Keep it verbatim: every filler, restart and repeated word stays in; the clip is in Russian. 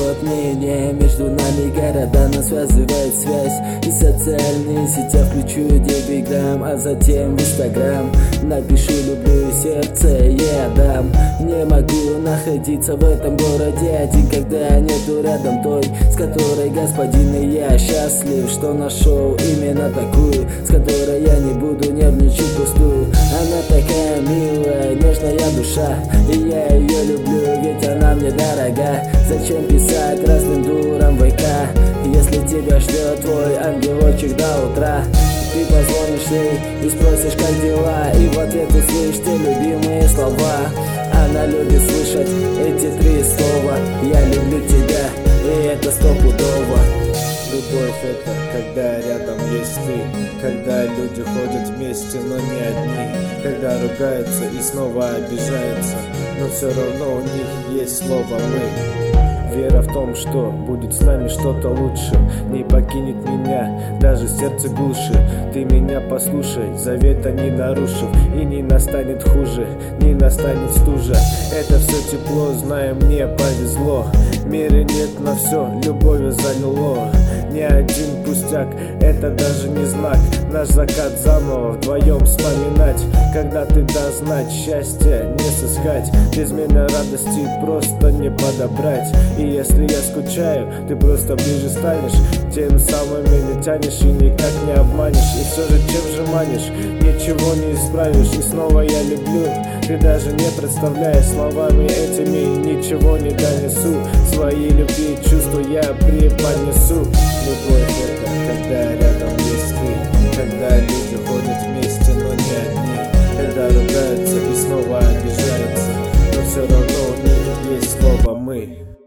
вот мнение. Между нами города нас связывает связь. И социальные сети включу девять грамм, а затем в инстаграм напишу люблю и сердце я дам. Не могу находиться в этом городе один, когда нету рядом той, с которой господин и я счастлив, что нашел именно такую, с которой я не буду нервничать пустую. Она такая милая, нежная душа, и я ее люблю, ведь она мне дорога. Зачем писать разным дурам в ВК, если тебя ждет твой ангелочек до утра? Ты позвонишь ей и спросишь, как дела, и в ответ услышишь те любимые слова. Она любит слышать эти три слова: я люблю тебя, и это стопудово. Любовь — это когда рядом есть ты, когда люди ходят вместе, но не одни, когда ругаются и снова обижаются, но все равно у них есть слово «мы». Вера в том, что будет с нами что-то лучше, не покинет меня, даже сердце глуши. Ты меня послушай, завета не нарушив, и не настанет хуже, не настанет стужа. Это все тепло, знаю, мне повезло. Меры нет на все, любовью заняло. Ни один пустяк, это даже не знак. Наш закат заново вдвоем вспоминать. Когда ты даст знать, счастье не сыскать, безмерной радости просто не подобрать. И если я скучаю, ты просто ближе станешь, тем самым меня тянешь и никак не обманешь. И все же чем же манишь, ничего не исправишь. И снова я люблю, ты даже не представляешь, словами этими ничего не донесу. Свои любви и чувства я преподнесу. Любовь — это когда рядом есть ты, когда люди ходят вместе, но не одни, когда ругаются и снова обижаются, но все равно у них есть слово «мы».